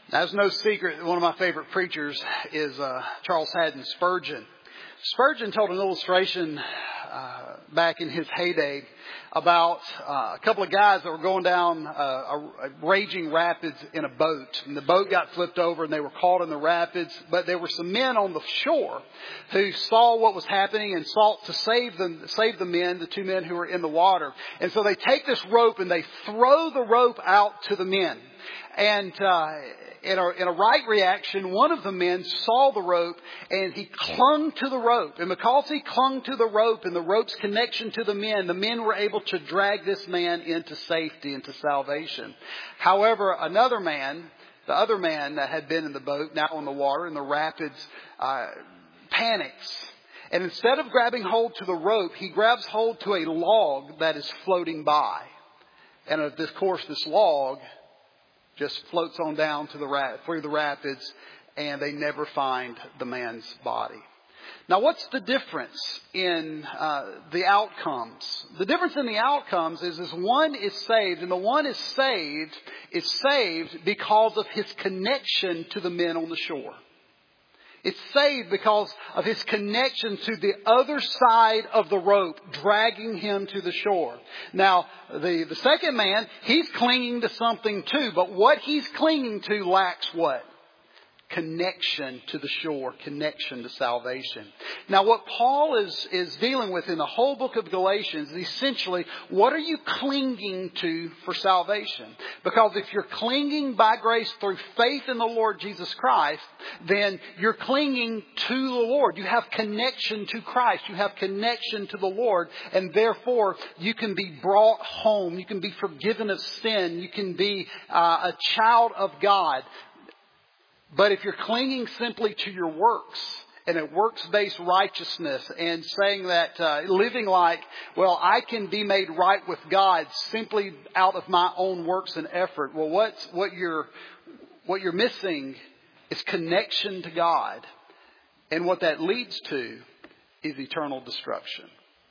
That's no secret that one of my favorite preachers is Charles Haddon Spurgeon. Spurgeon told an illustration back in his heyday about a couple of guys that were going down a raging rapids in a boat. And the boat got flipped over and they were caught in the rapids. But there were some men on the shore who saw what was happening and sought to save the men, the two men who were in the water. And so they take this rope and they throw the rope out to the men. And in a right reaction, one of the men saw the rope and he clung to the rope. And because he clung to the rope and the rope's connection to the men were able to drag this man into safety, into salvation. However, another man, the other man that had been in the boat, now in the water, in the rapids, panics. And instead of grabbing hold to the rope, he grabs hold to a log that is floating by. And of course, this log just floats on down to through the rapids, and they never find the man's body. Now, what's the difference in the outcomes? The difference in the outcomes is one is saved, and the one is saved because of his connection to the men on the shore. It's saved because of his connection to the other side of the rope, dragging him to the shore. Now, the second man, he's clinging to something too, but what he's clinging to lacks what? Connection to the shore, connection to salvation. Now, what Paul is dealing with in the whole book of Galatians is essentially, what are you clinging to for salvation? Because if you're clinging by grace through faith in the Lord Jesus Christ, then you're clinging to the Lord. You have connection to Christ. You have connection to the Lord. And therefore, you can be brought home. You can be forgiven of sin. You can be a child of God. But if you're clinging simply to your works and a works-based righteousness and saying that, living like, well, I can be made right with God simply out of my own works and effort. Well, what you're missing is connection to God. And what that leads to is eternal destruction.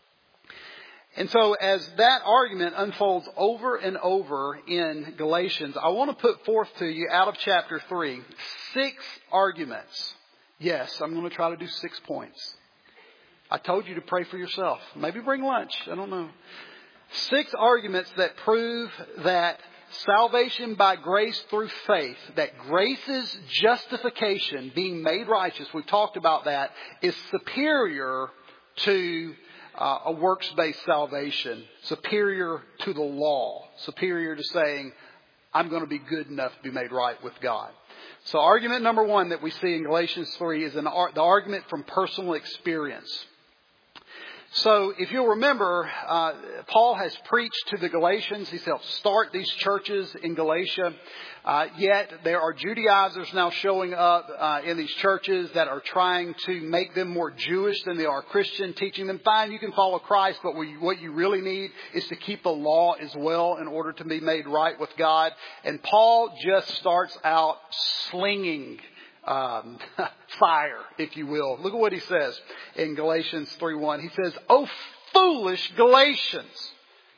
And so as that argument unfolds over and over in Galatians, I want to put forth to you out of chapter 3, 6 arguments. Yes, I'm going to try to do 6 points. I told you to pray for yourself. Maybe bring lunch. I don't know. 6 arguments that prove that salvation by grace through faith, that grace's justification, being made righteous, we've talked about that, is superior to a works-based salvation, superior to the law, superior to saying, I'm going to be good enough to be made right with God. So argument number 1 that we see in Galatians 3 is the argument from personal experience. So if you'll remember, Paul has preached to the Galatians. He's helped start these churches in Galatia. Yet there are Judaizers now showing up in these churches that are trying to make them more Jewish than they are Christian, teaching them, fine, you can follow Christ, but what you really need is to keep the law as well in order to be made right with God. And Paul just starts out slinging fire, if you will. Look at what he says in Galatians 3:1. He says, "O foolish Galatians,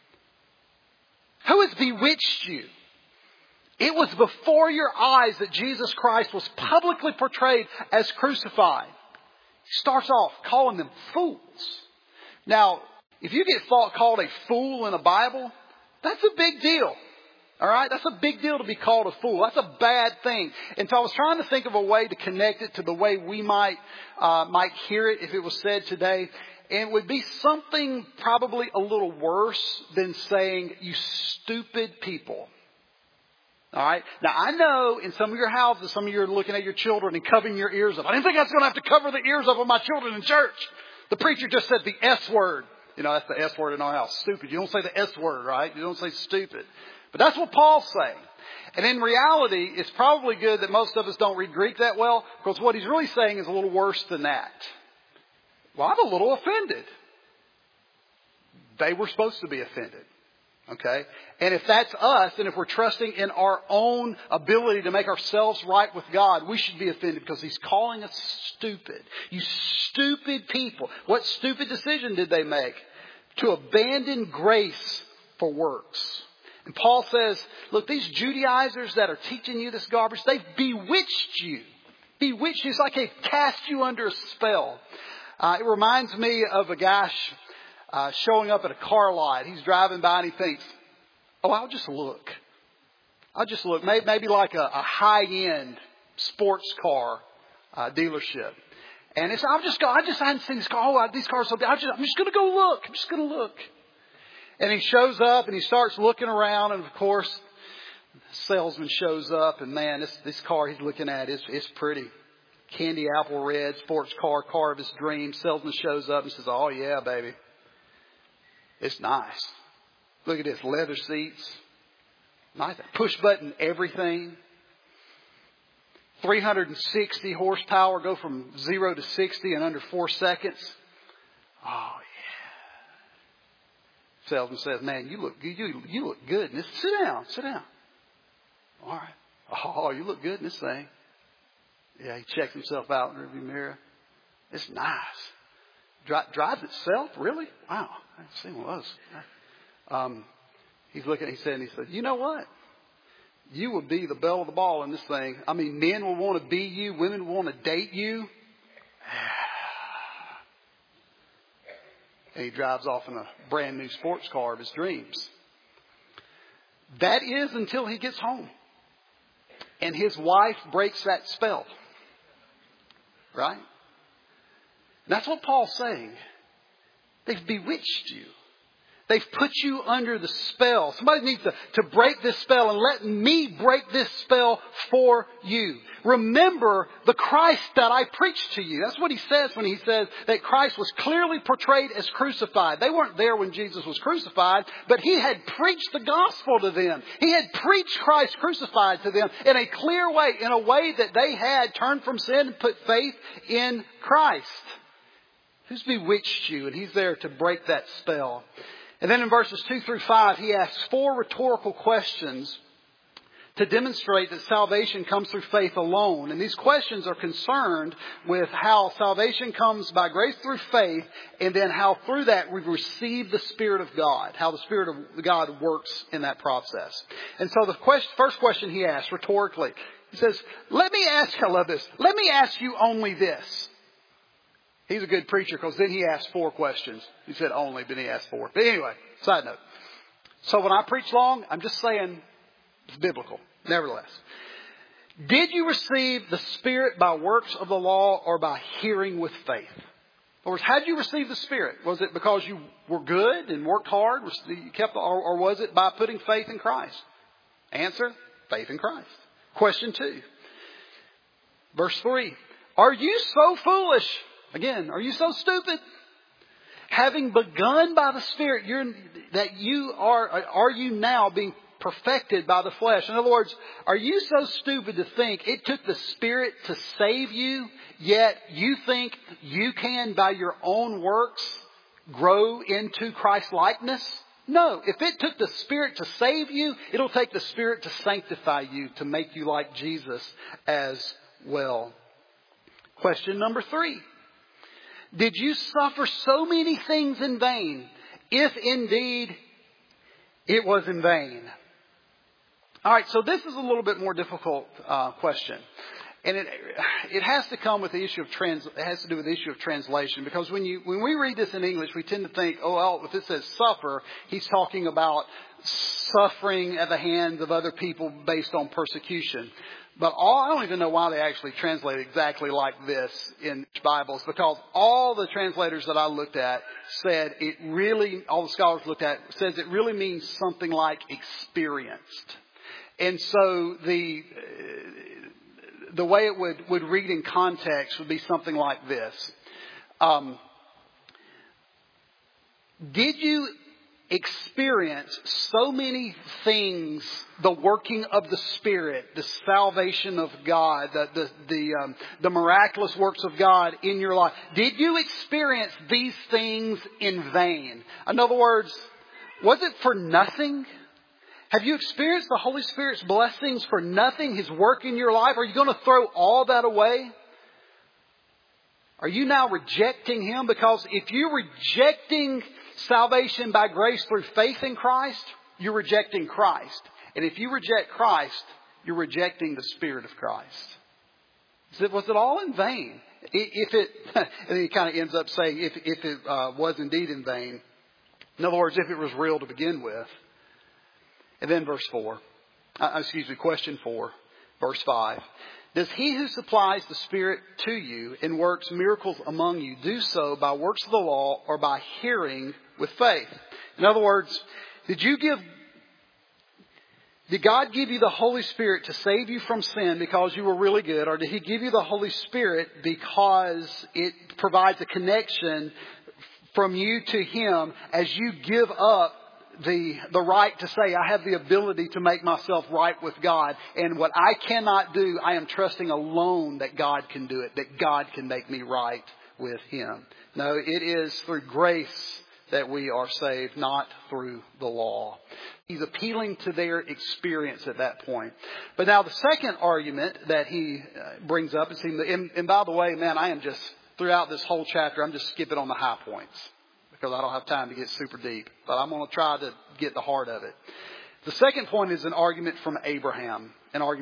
who has bewitched you? It was before your eyes that Jesus Christ was publicly portrayed as crucified." He starts off calling them fools. Now, if you get called a fool in the Bible, that's a big deal. All right, that's a big deal to be called a fool. That's a bad thing. And so I was trying to think of a way to connect it to the way we might hear it if it was said today. And it would be something probably a little worse than saying, "You stupid people." All right. Now, I know in some of your houses, some of you are looking at your children and covering your ears up. I didn't think I was going to have to cover the ears up of my children in church. The preacher just said the S word. You know, that's the S word in our house. Stupid. You don't say the S word, right? You don't say stupid. But that's what Paul's saying. And in reality, it's probably good that most of us don't read Greek that well, because what he's really saying is a little worse than that. Well, I'm a little offended. They were supposed to be offended. Okay? And if that's us, and if we're trusting in our own ability to make ourselves right with God, we should be offended because he's calling us stupid. You stupid people. What stupid decision did they make? To abandon grace for works. And Paul says, look, these Judaizers that are teaching you this garbage, they've bewitched you. Bewitched you. It's like they've cast you under a spell. It reminds me of a guy showing up at a car lot. He's driving by and he thinks, oh, I'll just look. Maybe like a high-end sports car dealership. And it's, I just hadn't seen this car. Oh, these cars are so big. I'm just going to go look. I'm just going to look. And he shows up and he starts looking around. And of course, the salesman shows up. And man, this car he's looking at is pretty. Candy apple red, sports car of his dreams. Salesman shows up and says, oh yeah, baby. It's nice. Look at this, leather seats. Nice. Push button everything. 360 horsepower, go from 0 to 60 in under 4 seconds. Oh yeah. Salesman says, man, you look good in this. Sit down. All right. Oh, you look good in this thing. Yeah, he checks himself out in the rearview mirror. It's nice. Drives itself? Really? Wow. I haven't seen one of those. He's looking, he said, you know what? You will be the belle of the ball in this thing. I mean, men will want to be you. Women will want to date you. And he drives off in a brand new sports car of his dreams. That is until he gets home. And his wife breaks that spell. Right? And that's what Paul's saying. They've bewitched you. They've put you under the spell. Somebody needs to break this spell and let me break this spell for you. Remember the Christ that I preached to you. That's what he says when he says that Christ was clearly portrayed as crucified. They weren't there when Jesus was crucified, but he had preached the gospel to them. He had preached Christ crucified to them in a clear way, in a way that they had turned from sin and put faith in Christ. Who's bewitched you? And he's there to break that spell. And then in verses 2 through 5, he asks 4 rhetorical questions to demonstrate that salvation comes through faith alone. And these questions are concerned with how salvation comes by grace through faith, and then how through that we receive the Spirit of God, how the Spirit of God works in that process. And so the first question he asks rhetorically, he says, I love this, let me ask you only this. He's a good preacher because then he asked 4 questions. He said only, but he asked 4. But anyway, side note. So when I preach long, I'm just saying it's biblical. Nevertheless. Did you receive the Spirit by works of the law or by hearing with faith? In other words, how did you receive the Spirit? Was it because you were good and worked hard? Or was it by putting faith in Christ? Answer, faith in Christ. Question 2. Verse 3. Are you so foolish? Again, are you so stupid? Having begun by the Spirit, are you now being perfected by the flesh? In other words, are you so stupid to think it took the Spirit to save you, yet you think you can, by your own works, grow into Christ-likeness? No. If it took the Spirit to save you, it'll take the Spirit to sanctify you, to make you like Jesus as well. Question number 3. Did you suffer so many things in vain, if indeed it was in vain? All right, so this is a little bit more difficult question. And it has to come with the issue of it has to do with the issue of translation, because when we read this in English, we tend to think, oh, well, if it says suffer, he's talking about suffering at the hands of other people based on persecution. But I don't even know why they actually translate exactly like this in Bibles, because all the translators that I looked at said all the scholars looked at, says it really means something like experienced. And so the way it would read in context would be something like this. Did you experience so many things, the working of the Spirit, the salvation of God, the miraculous works of God in your life? Did you experience these things in vain? In other words, was it for nothing? Have you experienced the Holy Spirit's blessings for nothing? His work in your life? Are you going to throw all that away? Are you now rejecting Him? Because if you're rejecting salvation by grace through faith in Christ, you're rejecting Christ. And if you reject Christ, you're rejecting the Spirit of Christ. Was it all in vain? If it, and then he kind of ends up saying, if it was indeed in vain. In other words, if it was real to begin with. And then question 4, verse 5. Does he who supplies the Spirit to you and works miracles among you do so by works of the law or by hearing with faith? In other words, did God give you the Holy Spirit to save you from sin because you were really good? Or did He give you the Holy Spirit because it provides a connection from you to Him as you give up the right to say, I have the ability to make myself right with God. And what I cannot do, I am trusting alone that God can do it, that God can make me right with Him. No, it is through grace that we are saved, not through the law. He's appealing to their experience at that point. But now the second argument that he brings up is, and by the way, man, I am just, throughout this whole chapter, I'm just skipping on the high points because I don't have time to get super deep. But I'm going to try to get the heart of it. The second point is an argument from Abraham.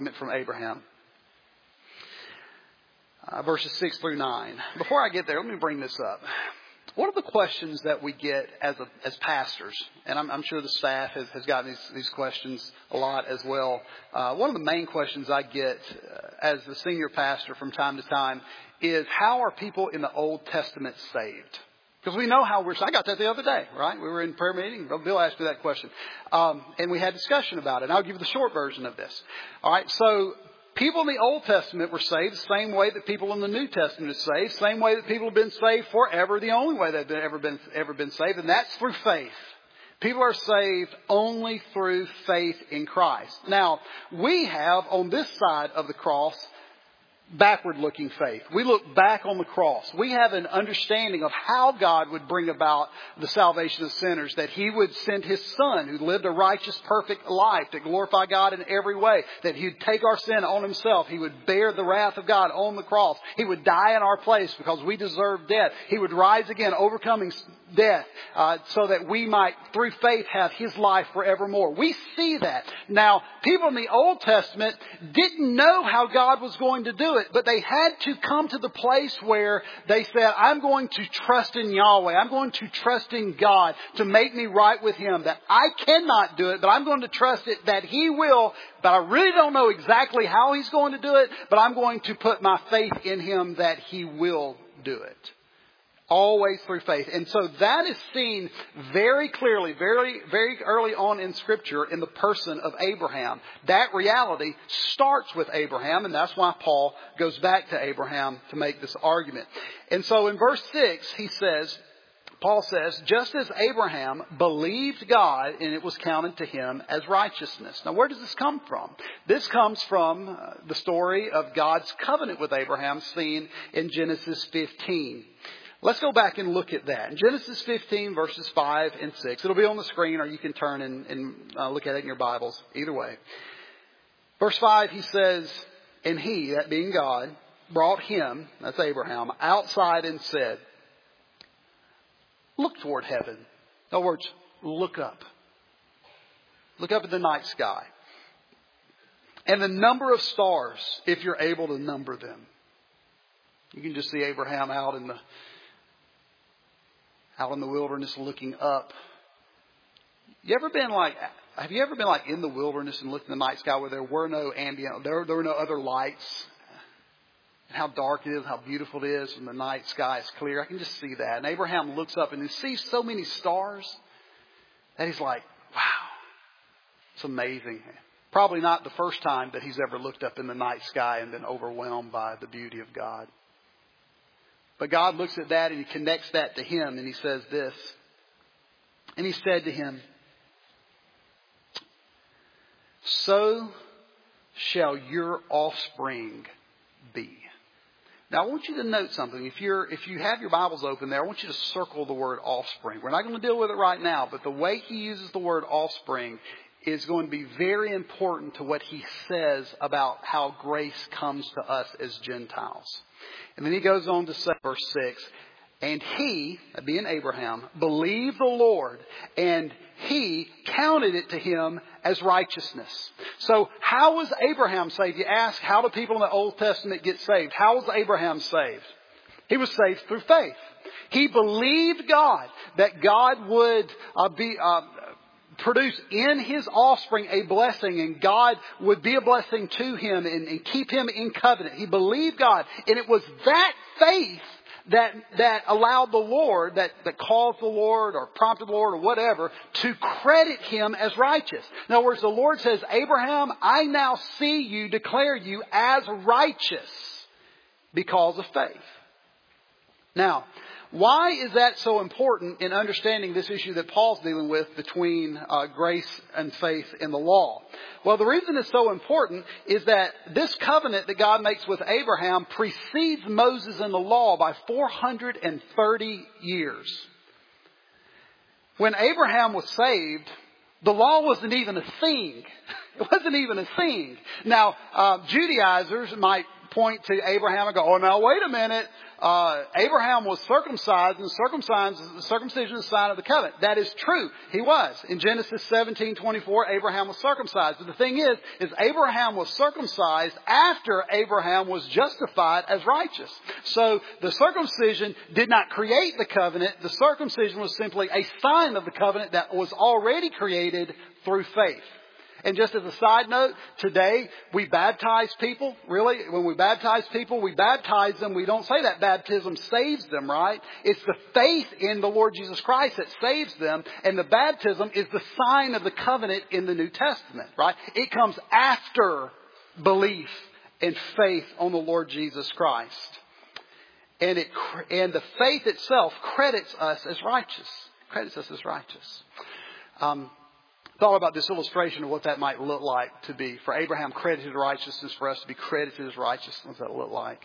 Verses 6 through 9. Before I get there, let me bring this up. One of the questions that we get as pastors, and I'm sure the staff has gotten these questions a lot as well. One of the main questions I get as the senior pastor from time to time is, how are people in the Old Testament saved? Because we know how I got that the other day, right? We were in prayer meeting. Bill asked me that question. And we had discussion about it. And I'll give you the short version of this. All right. So people in the Old Testament were saved the same way that people in the New Testament are saved, same way that people have been saved forever, the only way they've ever been saved, and that's through faith. People are saved only through faith in Christ. Now, we have on this side of the cross backward-looking faith. We look back on the cross. We have an understanding of how God would bring about the salvation of sinners, that He would send His Son, who lived a righteous, perfect life to glorify God in every way, that He'd take our sin on Himself. He would bear the wrath of God on the cross. He would die in our place because we deserve death. He would rise again, overcoming death, so that we might, through faith, have His life forevermore. We see that. Now, people in the Old Testament didn't know how God was going to do it, but they had to come to the place where they said, I'm going to trust in Yahweh. I'm going to trust in God to make me right with Him. That I cannot do it, but I'm going to trust it that He will. But I really don't know exactly how He's going to do it, but I'm going to put my faith in Him that He will do it. Always through faith. And so that is seen very clearly, very, very early on in Scripture in the person of Abraham. That reality starts with Abraham, and that's why Paul goes back to Abraham to make this argument. And so in verse 6, Paul says, just as Abraham believed God and it was counted to him as righteousness. Now, where does this come from? This comes from the story of God's covenant with Abraham seen in Genesis 15. Let's go back and look at that. In Genesis 15, verses 5 and 6. It'll be on the screen, or you can turn and look at it in your Bibles. Either way. Verse 5, he says, and He, that being God, brought him, that's Abraham, outside and said, look toward heaven. In other words, look up. Look up at the night sky. And the number of stars, if you're able to number them. You can just see Abraham out in the wilderness looking up. Have you ever been like in the wilderness and looked in the night sky where there were no ambient, there were no other lights? And how dark it is, how beautiful it is, and the night sky is clear. I can just see that. And Abraham looks up and he sees so many stars that he's like, wow, it's amazing. Probably not the first time that he's ever looked up in the night sky and been overwhelmed by the beauty of God. But God looks at that and He connects that to him and He says this. And He said to him, so shall your offspring be. Now I want you to note something. If you have your Bibles open there, I want you to circle the word offspring. We're not going to deal with it right now, but the way he uses the word offspring is going to be very important to what he says about how grace comes to us as Gentiles. And then he goes on to say, verse 6, And he, being Abraham, believed the Lord, and he counted it to him as righteousness. So how was Abraham saved? You ask, how do people in the Old Testament get saved? How was Abraham saved? He was saved through faith. He believed God, that God would produce in his offspring a blessing, and God would be a blessing to him and keep him in covenant. He believed God, and it was that faith that allowed the Lord, that caused the Lord or prompted the Lord or whatever to credit him as righteous. In other words, the Lord says, Abraham, I now see you, declare you as righteous because of faith. Now, why is that so important in understanding this issue that Paul's dealing with between grace and faith in the law? Well, the reason it's so important is that this covenant that God makes with Abraham precedes Moses and the law by 430 years. When Abraham was saved, the law wasn't even a thing. It wasn't even a thing. Now, Judaizers might point to Abraham and go, oh, now wait a minute. Abraham was circumcised, and circumcision is a sign of the covenant. That is true. He was. In Genesis 17:24, Abraham was circumcised. But the thing is Abraham was circumcised after Abraham was justified as righteous. So the circumcision did not create the covenant. The circumcision was simply a sign of the covenant that was already created through faith. And just as a side note, today we baptize people. Really, when we baptize people, we baptize them. We don't say that baptism saves them, right? It's the faith in the Lord Jesus Christ that saves them. And the baptism is the sign of the covenant in the New Testament, right? It comes after belief and faith on the Lord Jesus Christ. And the faith itself credits us as righteous. Credits us as righteous. Thought about this illustration of what that might look like to be. For Abraham credited righteousness, for us to be credited as righteousness, what does that look like?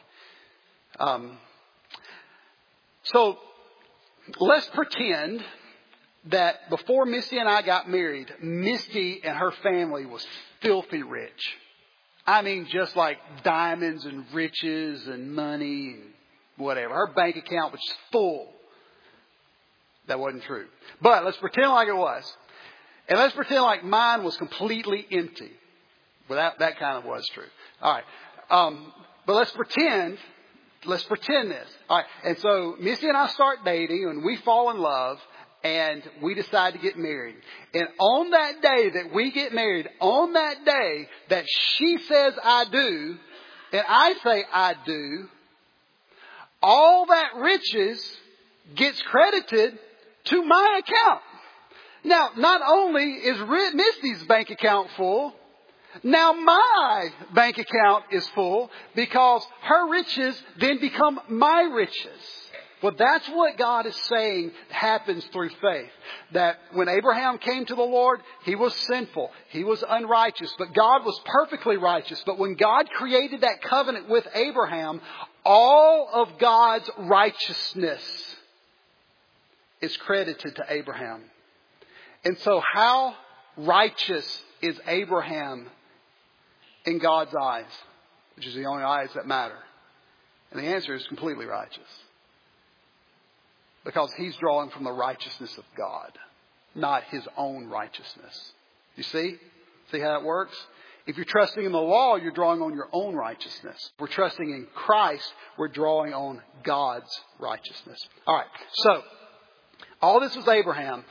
So let's pretend that before Misty and I got married, Misty and her family was filthy rich. I mean, just like diamonds and riches and money and whatever. Her bank account was full. That wasn't true. But let's pretend like it was. And let's pretend like mine was completely empty. Well, that kind of was true. All right. But let's pretend this. All right. And so Missy and I start dating and we fall in love and we decide to get married. And on that day that we get married, on that day that she says I do and I say I do, all that riches gets credited to my account. Now, not only is Misty's bank account full, now my bank account is full because her riches then become my riches. Well, that's what God is saying happens through faith. That when Abraham came to the Lord, he was sinful. He was unrighteous, but God was perfectly righteous. But when God created that covenant with Abraham, all of God's righteousness is credited to Abraham. And so how righteous is Abraham in God's eyes? Which is the only eyes that matter. And the answer is completely righteous. Because he's drawing from the righteousness of God, not his own righteousness. You see? See how it works? If you're trusting in the law, you're drawing on your own righteousness. If we're trusting in Christ, we're drawing on God's righteousness. All right. So, all this was Abraham.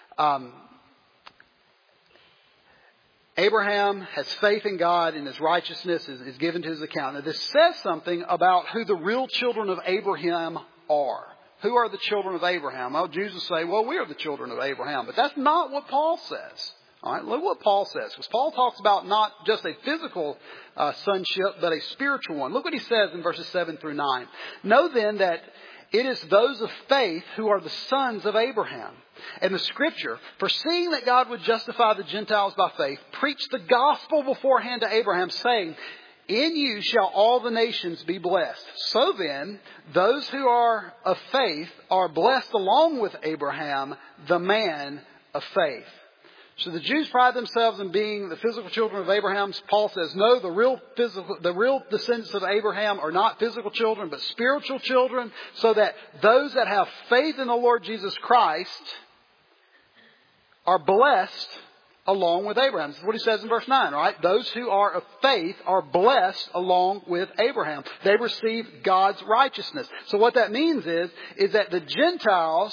Abraham has faith in God and his righteousness is given to his account. Now this says something about who the real children of Abraham are. Who are the children of Abraham? Well, Jews will say, well, we are the children of Abraham. But that's not what Paul says. All right, look what Paul says. Because Paul talks about not just a physical sonship, but a spiritual one. Look what he says in verses 7 through 9. Know then that it is those of faith who are the sons of Abraham. And the scripture, foreseeing that God would justify the Gentiles by faith, preached the gospel beforehand to Abraham, saying, in you shall all the nations be blessed. So then, those who are of faith are blessed along with Abraham, the man of faith. So the Jews pride themselves in being the physical children of Abraham. Paul says, no, the real descendants of Abraham are not physical children, but spiritual children, so that those that have faith in the Lord Jesus Christ are blessed along with Abraham. This is what he says in verse 9, right? Those who are of faith are blessed along with Abraham. They receive God's righteousness. So what that means is that the Gentiles,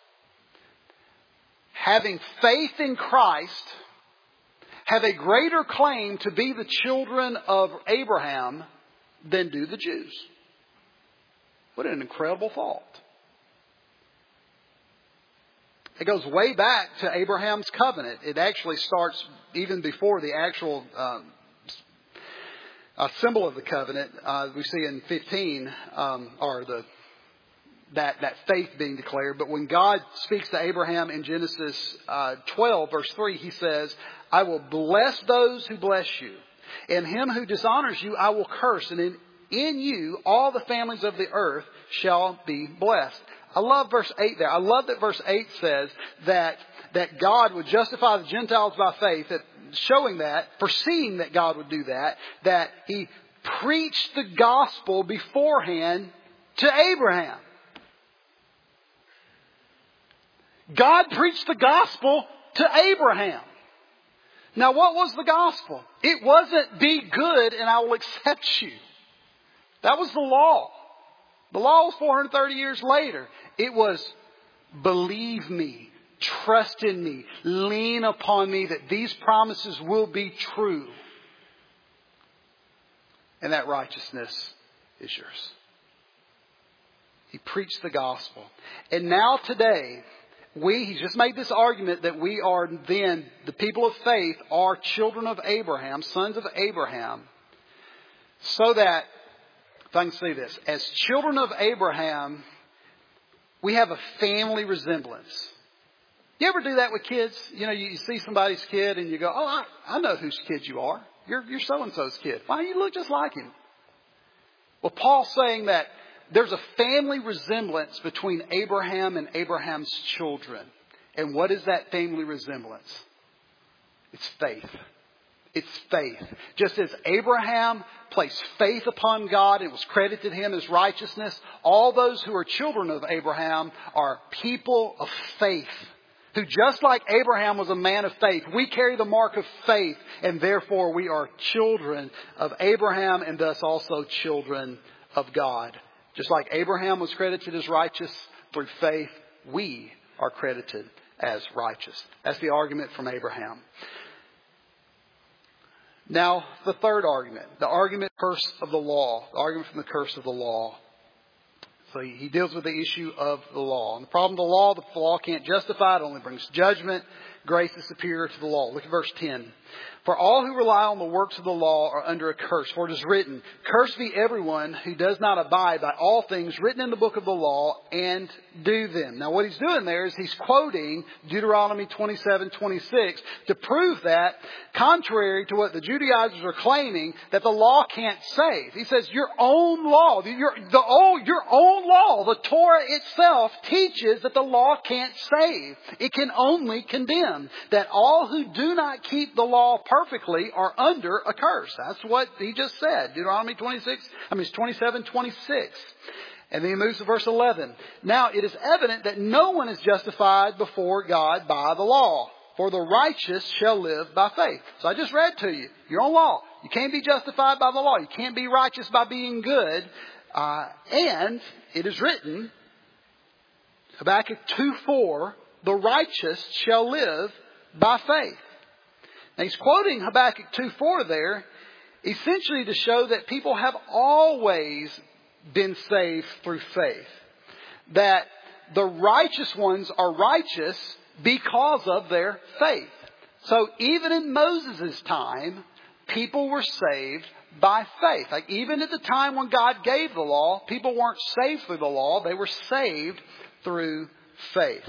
having faith in Christ, have a greater claim to be the children of Abraham than do the Jews. What an incredible thought. It goes way back to Abraham's covenant. It actually starts even before the actual symbol of the covenant. We see in 15, that faith being declared. But when God speaks to Abraham in Genesis 12, verse 3, he says, I will bless those who bless you. And him who dishonors you, I will curse. And in you, all the families of the earth shall be blessed. I love verse 8 there. I love that verse 8 says that God would justify the Gentiles by faith, that showing that, foreseeing that God would do that he preached the gospel beforehand to Abraham. God preached the gospel to Abraham. Now, what was the gospel? It wasn't be good and I will accept you. That was the law. The law was 430 years later. It was believe me, trust in me, lean upon me that these promises will be true. And that righteousness is yours. He preached the gospel. And now today, he's just made this argument that we are then, the people of faith, are children of Abraham, sons of Abraham. So that, if I can say this, as children of Abraham, we have a family resemblance. You ever do that with kids? You know, you see somebody's kid and you go, oh, I know whose kid you are. You're so-and-so's kid. Why, you look just like him. Well, Paul's saying that there's a family resemblance between Abraham and Abraham's children. And what is that family resemblance? It's faith. It's faith. Just as Abraham placed faith upon God, it was credited him as righteousness. All those who are children of Abraham are people of faith. Who, just like Abraham was a man of faith, we carry the mark of faith. And therefore we are children of Abraham and thus also children of God. Just like Abraham was credited as righteous through faith, we are credited as righteous. That's the argument from Abraham. Now, the third argument, the argument curse of the law, the argument from the curse of the law. So he deals with the issue of the law. And the problem of the law can't justify it, only brings judgment. Grace is superior to the law. Look at verse 10. For all who rely on the works of the law are under a curse. For it is written, cursed be everyone who does not abide by all things written in the book of the law and do them. Now what he's doing there is he's quoting Deuteronomy 27:26 to prove that, contrary to what the Judaizers are claiming, that the law can't save. He says your own law, your own law, the Torah itself teaches that the law can't save. It can only condemn. That all who do not keep the law perfectly are under a curse. That's what he just said. Deuteronomy 27:26. And then he moves to verse 11. Now it is evident that no one is justified before God by the law. For the righteous shall live by faith. So I just read to you your own law. You can't be justified by the law. You can't be righteous by being good. And it is written, Habakkuk 2:4, the righteous shall live by faith. Now he's quoting Habakkuk 2:4 there, essentially to show that people have always been saved through faith. That the righteous ones are righteous because of their faith. So even in Moses' time, people were saved by faith. Like even at the time when God gave the law, people weren't saved through the law. They were saved through faith.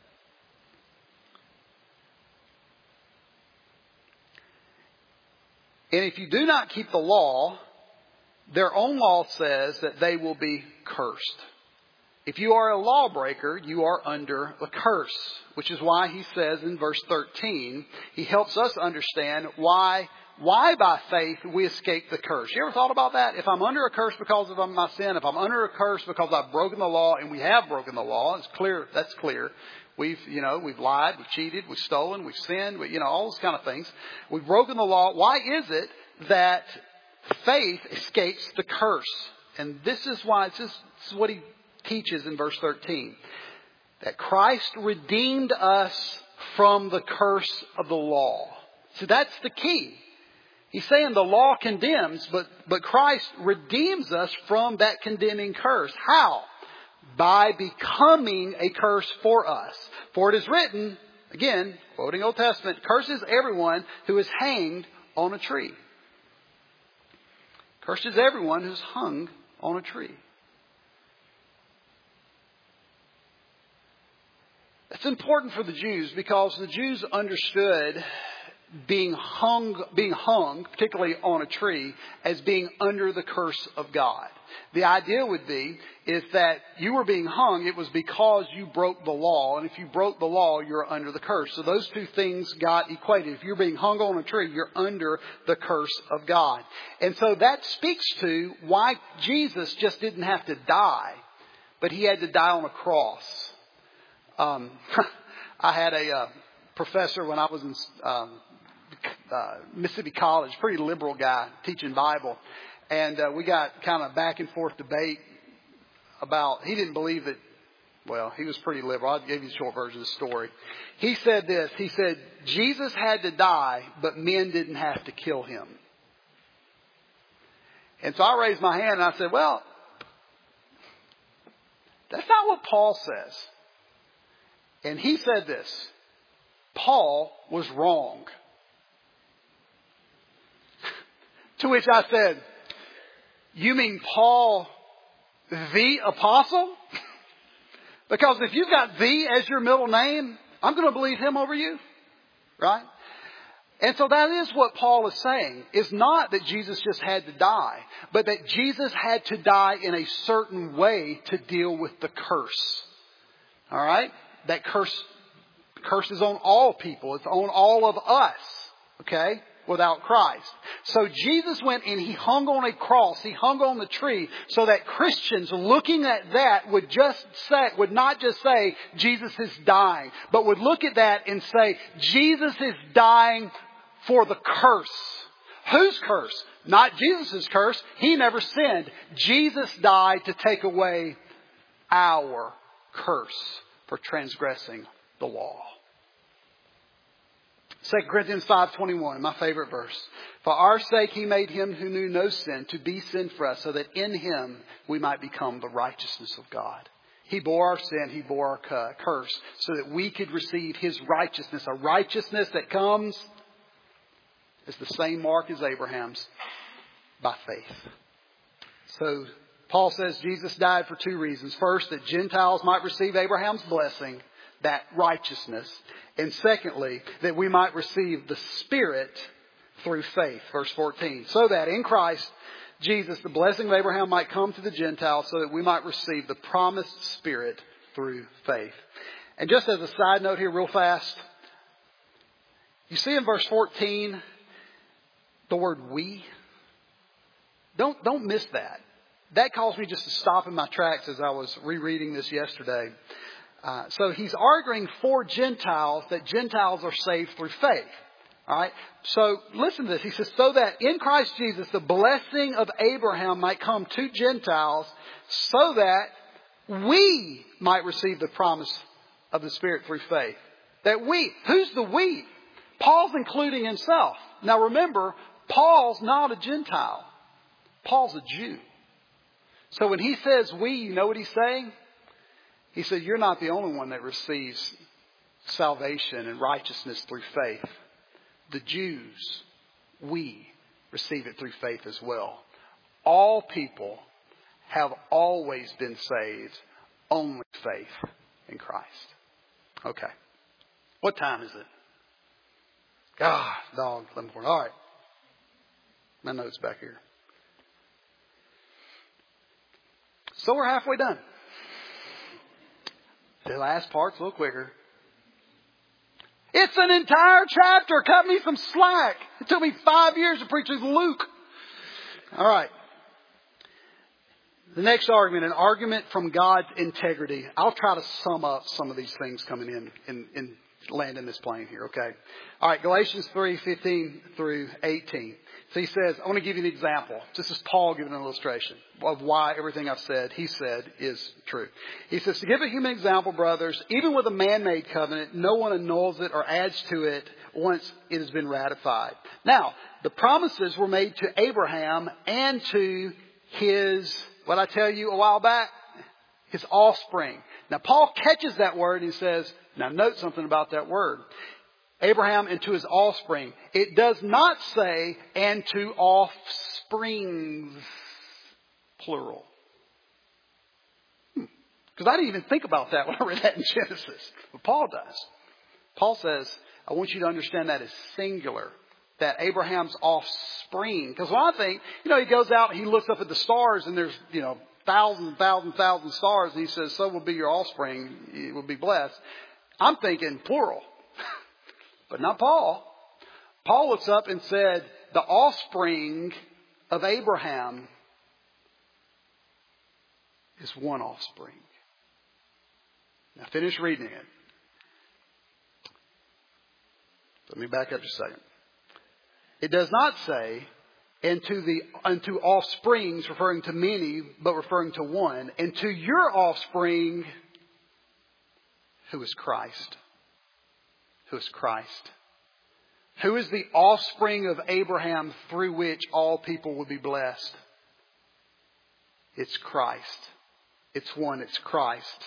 And if you do not keep the law, their own law says that they will be cursed. If you are a lawbreaker, you are under the curse, which is why he says in verse 13, he helps us understand why by faith we escape the curse. You ever thought about that? If I'm under a curse because of my sin, if I'm under a curse because I've broken the law, and we have broken the law, it's clear, that's clear. We've lied, we've cheated, we've stolen, we've sinned, all those kind of things. We've broken the law. Why is it that faith escapes the curse? And this is why, this is what he teaches in verse 13. That Christ redeemed us from the curse of the law. So that's the key. He's saying the law condemns, but Christ redeems us from that condemning curse. How? By becoming a curse for us. For it is written, again, quoting Old Testament, curses everyone who is hanged on a tree. Curses everyone who's hung on a tree. It's important for the Jews because the Jews understood being hung, particularly on a tree, as being under the curse of God. The idea would be is that you were being hung, it was because you broke the law. And if you broke the law, you're under the curse. So those two things got equated. If you're being hung on a tree, you're under the curse of God. And so that speaks to why Jesus just didn't have to die, but he had to die on a cross. I had a professor when I was in Mississippi College, pretty liberal guy, teaching Bible. And we got kind of back and forth debate about, he didn't believe that, well, he was pretty liberal. I'll give you the short version of the story. He said this, he said, Jesus had to die, but men didn't have to kill him. And so I raised my hand and I said, well, that's not what Paul says. And he said this, Paul was wrong. To which I said, you mean Paul the apostle? Because if you've got the as your middle name, I'm going to believe him over you. Right? And so that is what Paul is saying. Is not that Jesus just had to die, but that Jesus had to die in a certain way to deal with the curse. All right? That curse is on all people. It's on all of us. Okay? Without Christ. So Jesus went and he hung on a cross. He hung on the tree so that Christians looking at that would not just say Jesus is dying, but would look at that and say Jesus is dying for the curse. Whose curse? Not Jesus' curse. He never sinned. Jesus died to take away our curse for transgressing the law. 2 Corinthians 5:21, my favorite verse. For our sake he made him who knew no sin to be sin for us, so that in him we might become the righteousness of God. He bore our sin, he bore our curse, so that we could receive his righteousness. A righteousness that comes as the same mark as Abraham's, by faith. So Paul says Jesus died for two reasons. First, that Gentiles might receive Abraham's blessing, that righteousness. And secondly, that we might receive the Spirit through faith. Verse 14. So that in Christ Jesus, the blessing of Abraham might come to the Gentiles, so that we might receive the promised Spirit through faith. And just as a side note here real fast, you see in verse 14, the word we. Don't miss that. That caused me just to stop in my tracks as I was rereading this yesterday. So he's arguing for Gentiles, that Gentiles are saved through faith. All right. So listen to this. He says, so that in Christ Jesus, the blessing of Abraham might come to Gentiles, so that we might receive the promise of the Spirit through faith. That we. Who's the we? Paul's including himself. Now remember, Paul's not a Gentile. Paul's a Jew. So when he says we, you know what he's saying? He said, you're not the only one that receives salvation and righteousness through faith. The Jews, we receive it through faith as well. All people have always been saved only faith in Christ. Okay. What time is it? Dog, 11:40. All right. My notes back here. So we're halfway done. The last part's a little quicker. It's an entire chapter. Cut me some slack. It took me 5 years to preach through Luke. All right. The next argument, an argument from God's integrity. I'll try to sum up some of these things coming in landing this plane here, okay? All right, Galatians 3:15 through 18. So he says, I want to give you an example. This is Paul giving an illustration of why everything I've said, he said, is true. He says, to give a human example, brothers, even with a man-made covenant, no one annuls it or adds to it once it has been ratified. Now, the promises were made to Abraham and to his, what I tell you a while back, his offspring. Now, Paul catches that word and he says, now note something about that word. Abraham and to his offspring. It does not say, and to offsprings, plural. Because I didn't even think about that when I read that in Genesis. But Paul does. Paul says, I want you to understand that as singular. That Abraham's offspring. Because when I think, he goes out and he looks up at the stars and there's, thousands and thousands and thousands of stars. And he says, so will be your offspring. It will be blessed. I'm thinking plural. But not Paul. Paul looks up and said, the offspring of Abraham is one offspring. Now finish reading it. Let me back up just a second. It does not say, and to offsprings, referring to many, but referring to one, and to your offspring, who is Christ. Who is Christ. Who is the offspring of Abraham through which all people will be blessed? It's Christ. It's one. It's Christ.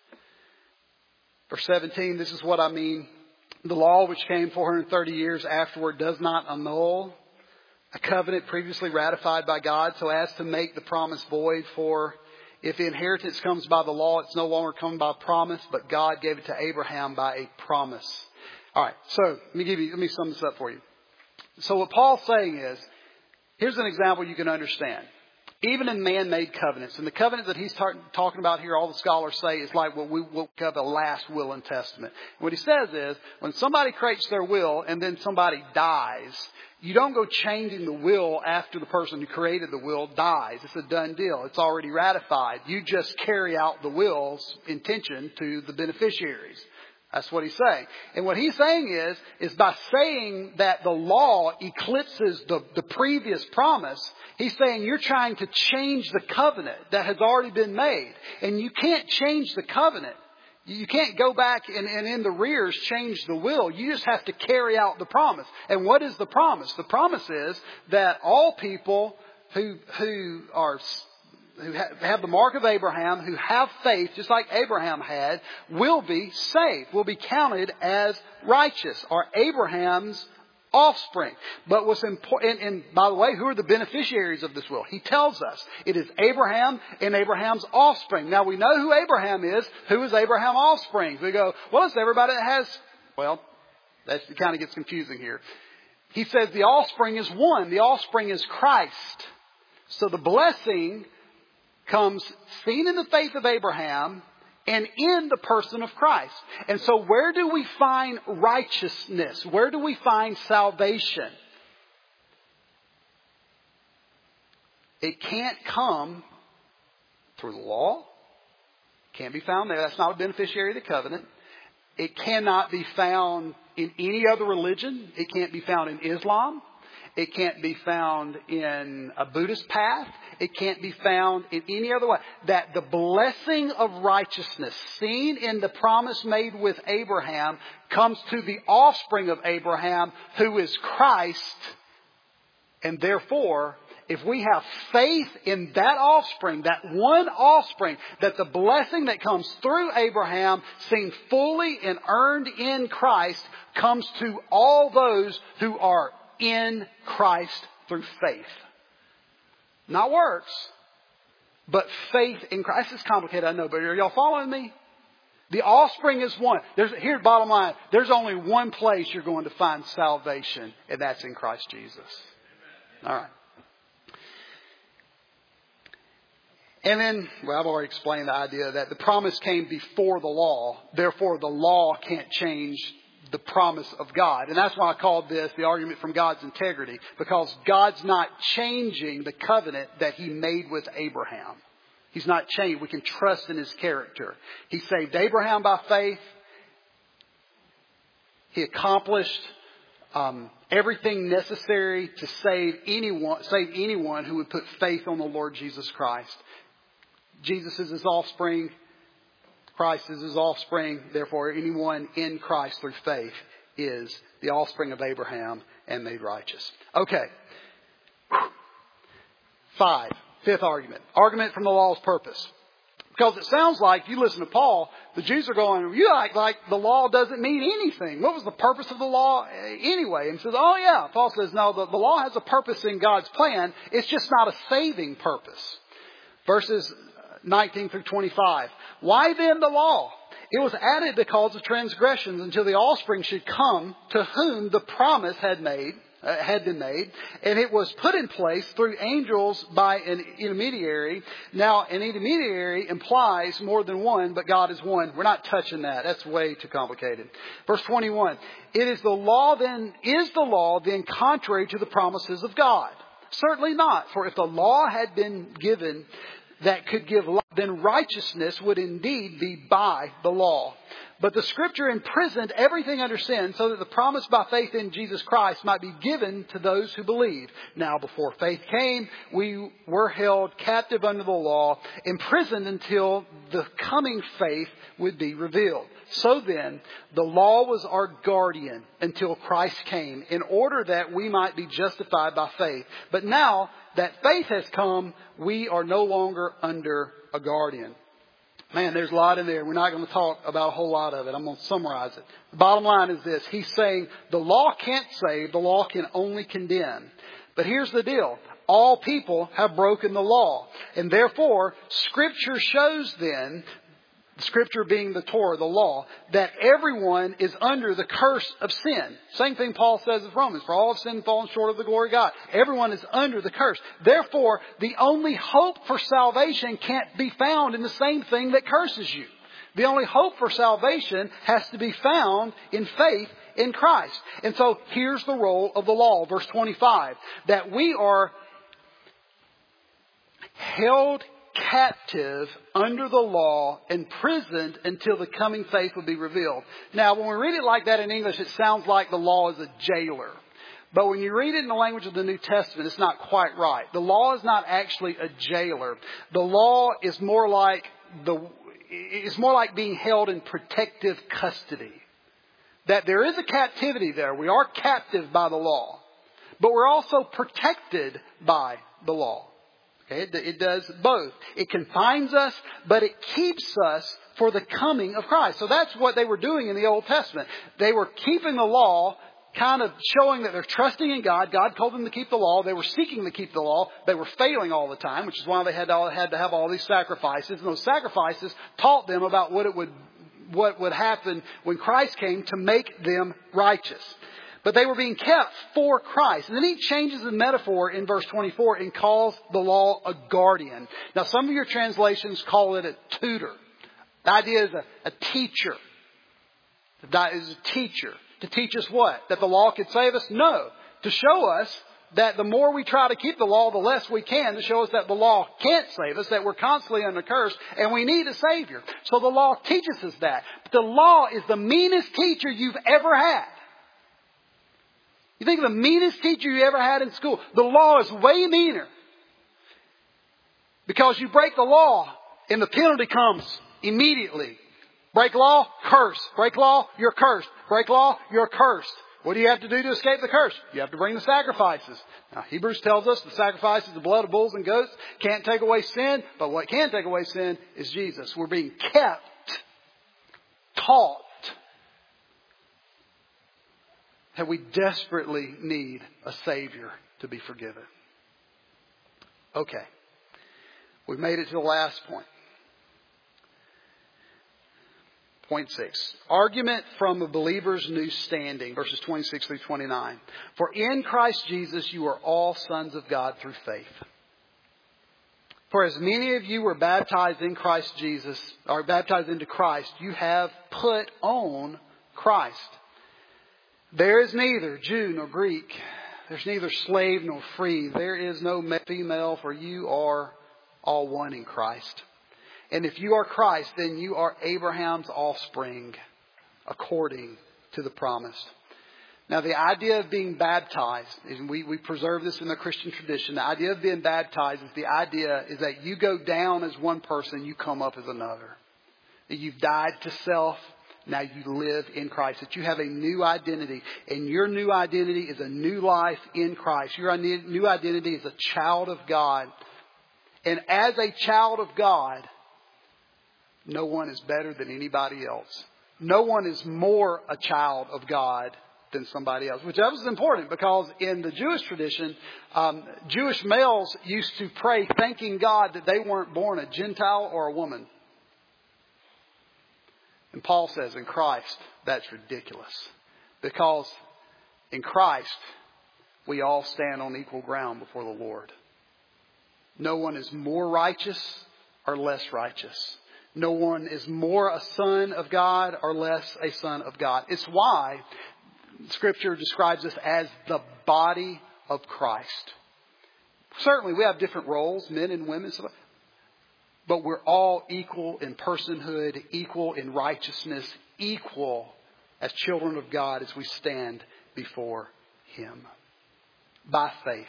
Verse 17, this is what I mean. The law which came 430 years afterward does not annul a covenant previously ratified by God so as to make the promise void. For if the inheritance comes by the law, it's no longer coming by promise, but God gave it to Abraham by a promise. All right, so let me sum this up for you. So what Paul's saying is, here's an example you can understand. Even in man-made covenants, and the covenant that he's talking about here, all the scholars say is like what we will call the last will and testament. And what he says is, when somebody creates their will and then somebody dies, you don't go changing the will after the person who created the will dies. It's a done deal. It's already ratified. You just carry out the will's intention to the beneficiaries. That's what he's saying. And what he's saying is by saying that the law eclipses the previous promise, he's saying you're trying to change the covenant that has already been made. And you can't change the covenant. You can't go back and in the rears change the will. You just have to carry out the promise. And what is the promise? The promise is that all people who have the mark of Abraham, who have faith, just like Abraham had, will be saved, will be counted as righteous, or Abraham's offspring. But what's important, and by the way, who are the beneficiaries of this will? He tells us it is Abraham and Abraham's offspring. Now we know who Abraham is. Who is Abraham's offspring? We go, well, it's everybody that has, well, that kind of gets confusing here. He says the offspring is one. The offspring is Christ. So the blessing comes seen in the faith of Abraham and in the person of Christ. And so where do we find righteousness? Where do we find salvation? It can't come through the law. Can't be found there. That's not a beneficiary of the covenant. It cannot be found in any other religion. It can't be found in Islam. It can't be found in a Buddhist path. It can't be found in any other way. That the blessing of righteousness seen in the promise made with Abraham comes to the offspring of Abraham, who is Christ. And therefore, if we have faith in that offspring, that one offspring, that the blessing that comes through Abraham, seen fully and earned in Christ, comes to all those who are in Christ through faith. Not works, but faith in Christ. This is complicated, I know, but are y'all following me? The offspring is one. Here's the bottom line. There's only one place you're going to find salvation, and that's in Christ Jesus. All right. And then, well, I've already explained the idea that the promise came before the law. Therefore, the law can't change the promise of God. And that's why I called this the argument from God's integrity. Because God's not changing the covenant that He made with Abraham. He's not changed. We can trust in His character. He saved Abraham by faith. He accomplished everything necessary to save anyone who would put faith on the Lord Jesus Christ. Jesus is His offspring. Christ is His offspring. Therefore, anyone in Christ through faith is the offspring of Abraham and made righteous. Okay. 5. Fifth argument. Argument from the law's purpose. Because it sounds like, you listen to Paul, the Jews are going, you act like the law doesn't mean anything. What was the purpose of the law anyway? And says, oh yeah. Paul says, no, the law has a purpose in God's plan. It's just not a saving purpose. Verses 19 through 25. Why then the law? It was added because of transgressions until the offspring should come to whom the promise had been made, and it was put in place through angels by an intermediary. Now, an intermediary implies more than one, but God is one. We're not touching that. That's way too complicated. Verse 21. Is the law then contrary to the promises of God? Certainly not. For if the law had been given that could give life, then righteousness would indeed be by the law. But the Scripture imprisoned everything under sin so that the promise by faith in Jesus Christ might be given to those who believe. Now, before faith came, we were held captive under the law, imprisoned until the coming faith would be revealed. So then, the law was our guardian until Christ came, in order that we might be justified by faith. But now that faith has come, we are no longer under a guardian. Man, there's a lot in there. We're not going to talk about a whole lot of it. I'm going to summarize it. The bottom line is this. He's saying the law can't save. The law can only condemn. But here's the deal. All people have broken the law. And therefore, Scripture shows then, Scripture being the Torah, the law, that everyone is under the curse of sin. Same thing Paul says in Romans. For all have sinned and fallen short of the glory of God. Everyone is under the curse. Therefore, the only hope for salvation can't be found in the same thing that curses you. The only hope for salvation has to be found in faith in Christ. And so here's the role of the law. Verse 25. That we are held captive under the law, imprisoned until the coming faith would be revealed. Now, when we read it like that in English, it sounds like the law is a jailer. But when you read it in the language of the New Testament, it's not quite right. The law is not actually a jailer. The law is more like being held in protective custody. That there is a captivity there. We are captive by the law. But we're also protected by the law. Okay, it does both. It confines us, but it keeps us for the coming of Christ. So that's what they were doing in the Old Testament. They were keeping the law, kind of showing that they're trusting in God. God told them to keep the law. They were seeking to keep the law. They were failing all the time, which is why they had to have all these sacrifices. And those sacrifices taught them about what would happen when Christ came to make them righteous. But they were being kept for Christ. And then he changes the metaphor in verse 24 and calls the law a guardian. Now, some of your translations call it a tutor. The idea is a teacher. That is a teacher. To teach us what? That the law could save us? No. To show us that the more we try to keep the law, the less we can. To show us that the law can't save us, that we're constantly under curse, and we need a Savior. So the law teaches us that. But the law is the meanest teacher you've ever had. You think of the meanest teacher you ever had in school. The law is way meaner. Because you break the law and the penalty comes immediately. Break law, curse. Break law, you're cursed. Break law, you're cursed. What do you have to do to escape the curse? You have to bring the sacrifices. Now, Hebrews tells us the sacrifices, the blood of bulls and goats, can't take away sin. But what can take away sin is Jesus. We're being kept, taught, that we desperately need a Savior to be forgiven. Okay. We've made it to the last point. Point 6. Argument from a believer's new standing. Verses 26 through 29. For in Christ Jesus you are all sons of God through faith. For as many of you were baptized in Christ Jesus, or baptized into Christ, you have put on Christ. There is neither Jew nor Greek. There's neither slave nor free. There is no female, for you are all one in Christ. And if you are Christ, then you are Abraham's offspring, according to the promise. Now, the idea of being baptized, and we preserve this in the Christian tradition, the idea of being baptized is the idea is that you go down as one person, you come up as another. That you've died to self, now you live in Christ. That you have a new identity, and your new identity is a new life in Christ. Your new identity is a child of God. And as a child of God, no one is better than anybody else. No one is more a child of God than somebody else. Which that was important because in the Jewish tradition, Jewish males used to pray thanking God that they weren't born a Gentile or a woman. And Paul says in Christ, that's ridiculous. Because in Christ, we all stand on equal ground before the Lord. No one is more righteous or less righteous. No one is more a son of God or less a son of God. It's why Scripture describes us as the body of Christ. Certainly we have different roles, men and women, but we're all equal in personhood, equal in righteousness, equal as children of God as we stand before Him. By faith,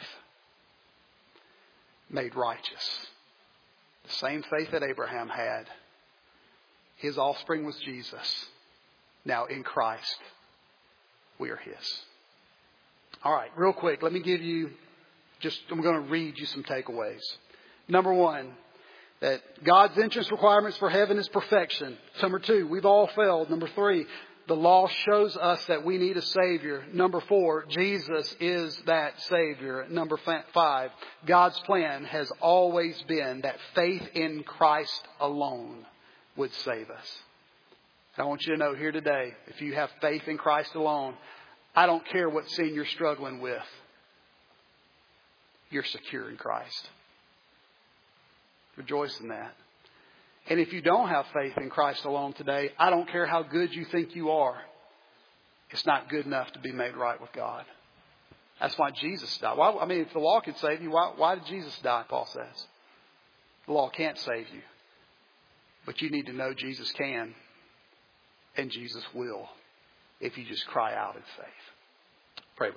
made righteous. The same faith that Abraham had. His offspring was Jesus. Now in Christ, we are His. All right, real quick, let me give you I'm going to read you some takeaways. Number one, that God's entrance requirements for heaven is perfection. Number two, we've all failed. Number three, the law shows us that we need a Savior. Number four, Jesus is that Savior. Number five, God's plan has always been that faith in Christ alone would save us. I want you to know here today, if you have faith in Christ alone, I don't care what sin you're struggling with. You're secure in Christ. Rejoice in that. And if you don't have faith in Christ alone today, I don't care how good you think you are. It's not good enough to be made right with God. That's why Jesus died. If the law could save you, why did Jesus die, Paul says? The law can't save you. But you need to know Jesus can. And Jesus will. If you just cry out in faith.